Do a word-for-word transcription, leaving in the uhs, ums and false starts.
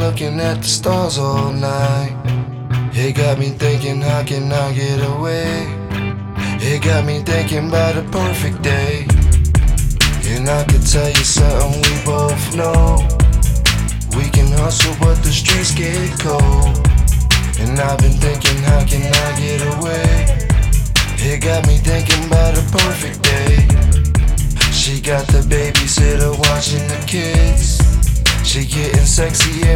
looking at the stars all night. It got me thinking, how can I get away? It got me thinking about a perfect day. And I could tell you something we both know. We can hustle but the streets get cold. And I've been thinking, how can I get away? It got me thinking about a perfect day. She got the babysitter watching the kids. She getting sexy